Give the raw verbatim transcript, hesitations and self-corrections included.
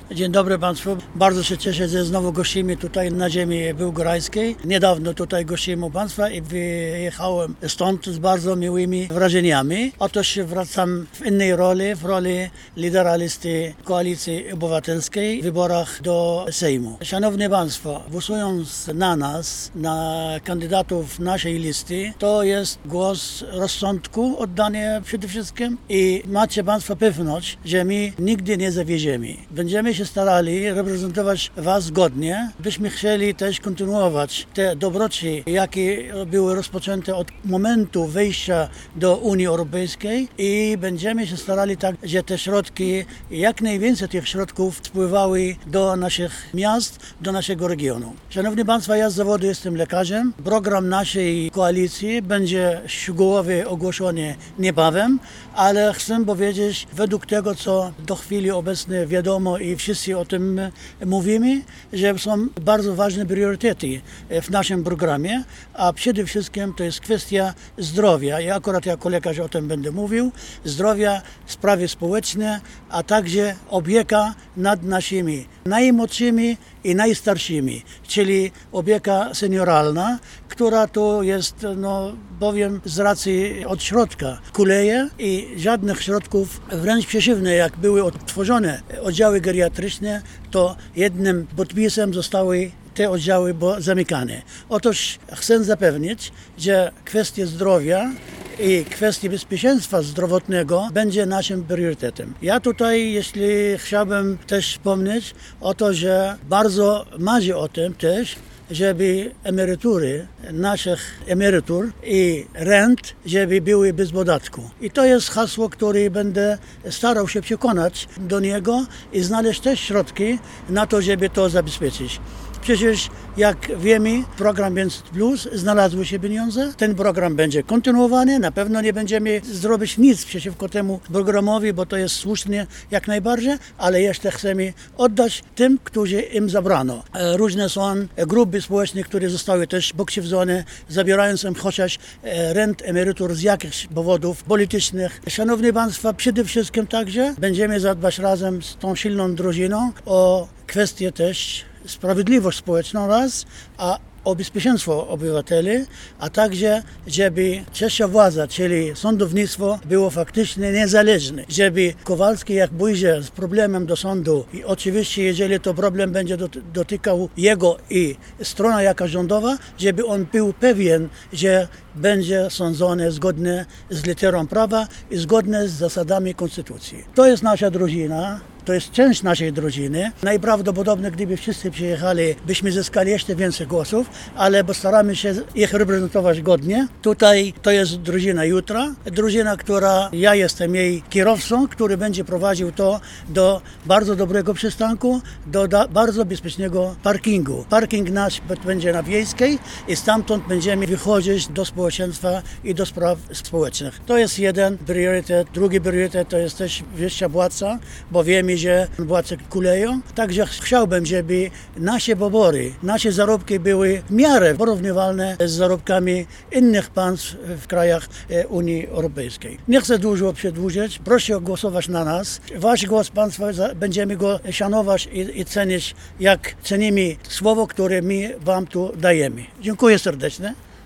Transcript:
Dzień dobry Państwu. Bardzo się cieszę, że znowu gościmy tutaj na ziemi białgorajskiej. Niedawno tutaj gościmy Państwa i wyjechałem stąd z bardzo miłymi wrażeniami. Otóż wracam w innej roli, w roli lidera listy Koalicji Obywatelskiej w wyborach do Sejmu. Szanowni Państwo, głosując na nas, na kandydatów naszej listy, to jest głos rozsądku oddany przede wszystkim i macie Państwo pewność, że my nigdy nie zawieziemy. Będziemy się starali reprezentować Was godnie, byśmy chcieli też kontynuować te dobroci, jakie były rozpoczęte od momentu wejścia do Unii Europejskiej i będziemy się starali tak, że te środki, jak najwięcej tych środków spływały do naszych miast, do naszego regionu. Szanowni Państwo, ja z zawodu jestem lekarzem. Program naszej koalicji będzie szczegółowy ogłoszony niebawem, ale chcę powiedzieć, według tego, co do chwili obecnej wiadomo i wszyscy o tym mówimy, że są bardzo ważne priorytety w naszym programie, a przede wszystkim to jest kwestia zdrowia. Ja akurat jako lekarz o tym będę mówił. Zdrowia, sprawy społeczne, a także opieka nad naszymi najmłodszymi i najstarszymi, czyli opieka senioralna, która to jest, no powiem, z racji od środka kuleje i żadnych środków, wręcz przeciwnie, jak były odtworzone oddziały geriatryczne, to jednym podpisem zostały te oddziały zamykane. Otóż chcę zapewnić, że kwestie zdrowia i kwestie bezpieczeństwa zdrowotnego będzie naszym priorytetem. Ja tutaj, jeśli chciałbym też wspomnieć o to, że bardzo marzę o tym też, żeby emerytury, naszych emerytur i rent, żeby były bez podatku. I to jest hasło, które będę starał się przekonać do niego i znaleźć też środki na to, żeby to zabezpieczyć. Przecież, jak wiemy, program pięćset plus znalazły się pieniądze. Ten program będzie kontynuowany. Na pewno nie będziemy zrobić nic przeciwko temu programowi, bo to jest słusznie jak najbardziej, ale jeszcze chcemy oddać tym, którzy im zabrano. Różne są grupy społeczne, które zostały też pokrzywdzone, zabierając im chociaż rent, emerytur z jakichś powodów politycznych. Szanowni Państwo, przede wszystkim także będziemy zadbać razem z tą silną drużyną o kwestię też sprawiedliwość społeczną raz, a o bezpieczeństwo obywateli, a także, żeby trzecia władza, czyli sądownictwo, było faktycznie niezależne. Żeby Kowalski, jak pójdzie z problemem do sądu i oczywiście, jeżeli to problem będzie dotykał jego i strona jaka rządowa, żeby on był pewien, że będzie sądzony zgodnie z literą prawa i zgodnie z zasadami konstytucji. To jest nasza drużyna. To jest część naszej drużyny. Najprawdopodobniej, gdyby wszyscy przyjechali, byśmy zyskali jeszcze więcej głosów, ale postaramy się ich reprezentować godnie. Tutaj to jest drużyna jutra. Drużyna, która ja jestem jej kierowcą, który będzie prowadził to do bardzo dobrego przystanku, do da, bardzo bezpiecznego parkingu. Parking nasz będzie na Wiejskiej i stamtąd będziemy wychodzić do społeczeństwa i do spraw społecznych. To jest jeden priorytet. Drugi priorytet to jest też wyższa płaca, bo wiemy, że płace kuleją. Także chciałbym, żeby nasze pobory, nasze zarobki były w miarę porównywalne z zarobkami innych państw w krajach Unii Europejskiej. Nie chcę dużo przedłużyć. Proszę głosować na nas. Wasz głos Państwa, będziemy go szanować i, i cenić, jak cenimy słowo, które my Wam tu dajemy. Dziękuję serdecznie.